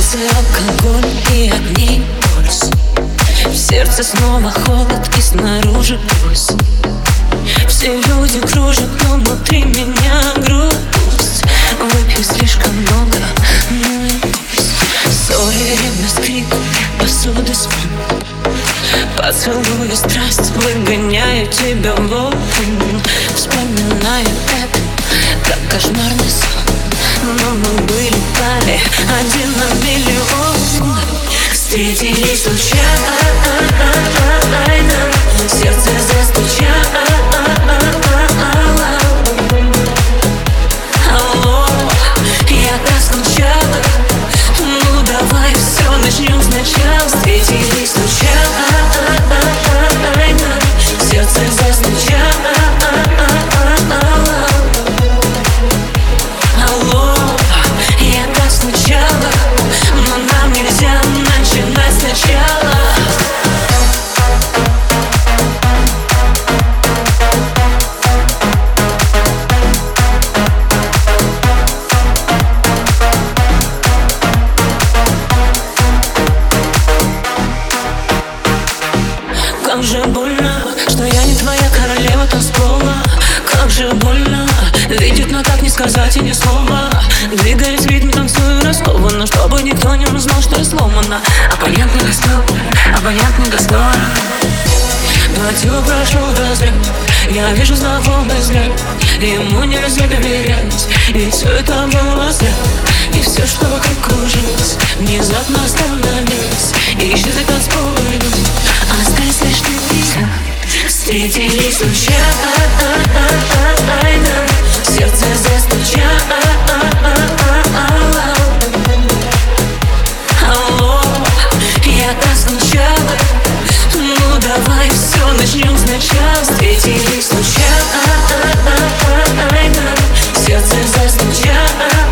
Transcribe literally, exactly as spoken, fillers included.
сердце алкоголь и огни пульс. В сердце снова холод и снаружи пульс. Все люди кружат, но внутри меня грусть. Выпью слишком много, ну и пусть. Ссоры, ревность, крик, посуды, звон. Поцелуй и страсть, выгоняю тебя вон. Вспоминаю это, как кошмарный сон. Но мы были парой, один на миллион. Встретились случайно, сердце застучало. Алло, я так скучала. Ну давай все начнем сначала. Встретились случайно, сердце застучало. Алло, я так скучала, но нам нельзя начинать сначала. Как же больно, что я не твоя королева танцпола. Как же больно видеть, но так не сказать и ни слова. Двигаюсь в ритме, танцую раскованно, чтобы никто не узнал, что я сломана. Абонент не доступен, абонент не доступен. Платью прошел разряд, я вижу знакомый взгляд. Ему нельзя доверять, и все это было зря. И все, что вокруг кружилось, внезапно остановилось. И исчезли танцполы люди, остались лишь ты и я. Встретились случайно, сердце застучало. Алло, я так скучала. Ну давай все начнем сначала. Встретились случайно, сердце застучало.